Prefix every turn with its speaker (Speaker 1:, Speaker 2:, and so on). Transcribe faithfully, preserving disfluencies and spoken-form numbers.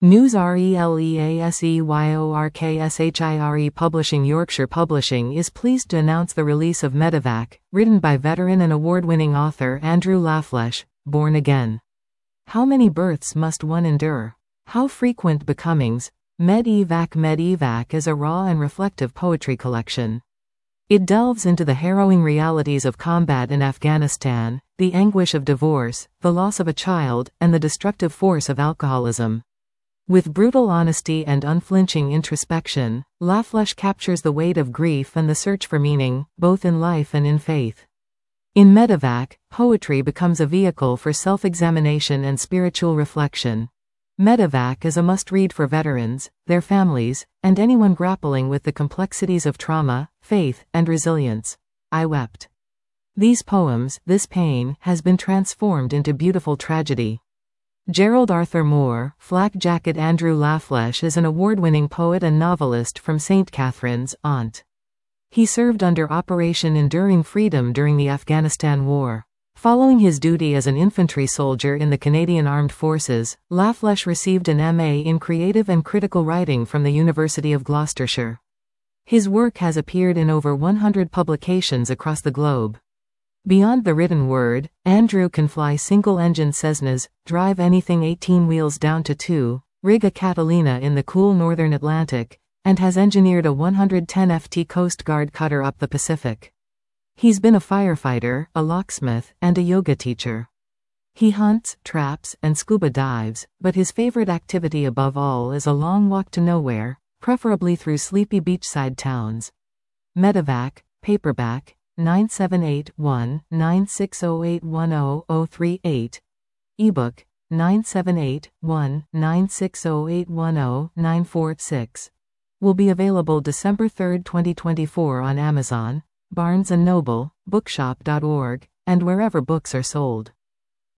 Speaker 1: News Releaseyorkshire Publishing Yorkshire Publishing is pleased to announce the release of Medevac, written by veteran and award-winning author Andrew Lafleche, Born Again. How many births must one endure? How frequent becomings? Medevac Medevac is a raw and reflective poetry collection. It delves into the harrowing realities of combat in Afghanistan, the anguish of divorce, the loss of a child, and the destructive force of alcoholism. With brutal honesty and unflinching introspection, Lafleche captures the weight of grief and the search for meaning, both in life and in faith. In Medevac, poetry becomes a vehicle for self-examination and spiritual reflection. Medevac is a must-read for veterans, their families, and anyone grappling with the complexities of trauma, faith, and resilience. I wept. These poems, this pain, has been transformed into beautiful tragedy. Gerald Arthur Moore, Flak Jacket Andrew Lafleche is an award-winning poet and novelist from Saint Catharines, Ont. He served under Operation Enduring Freedom during the Afghanistan War. Following his duty as an infantry soldier in the Canadian Armed Forces, Lafleche received an M A in Creative and Critical Writing from the University of Gloucestershire. His work has appeared in over one hundred publications across the globe. Beyond the written word, Andrew can fly single-engine Cessnas, drive anything eighteen wheels down to two, rig a Catalina in the cool northern Atlantic, and has engineered a one hundred ten foot Coast Guard cutter up the Pacific. He's been a firefighter, a locksmith, and a yoga teacher. He hunts, traps, and scuba dives, but his favorite activity above all is a long walk to nowhere, preferably through sleepy beachside towns. Medevac, paperback, nine seven eight one, nine six zero eight one zero zero three eight. Ebook, nine seven eight one, nine six zero eight one zero nine four six. Will be available December third twenty twenty-four on Amazon, Barnes and Noble, bookshop dot org, and wherever books are sold.